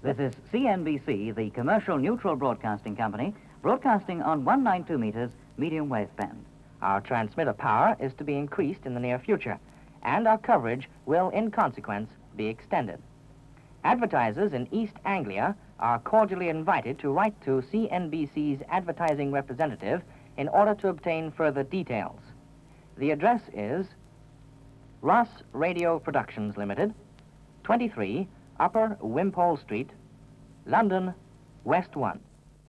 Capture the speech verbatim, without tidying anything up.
This is C N B C, the commercial neutral broadcasting company, broadcasting on one ninety-two meters medium waveband. Our transmitter power is to be increased in the near future, and our coverage will, in consequence, be extended. Advertisers in East Anglia are cordially invited to write to C N B C's advertising representative in order to obtain further details. The address is Ross Radio Productions Limited, twenty-three Upper Wimpole Street, London, West one.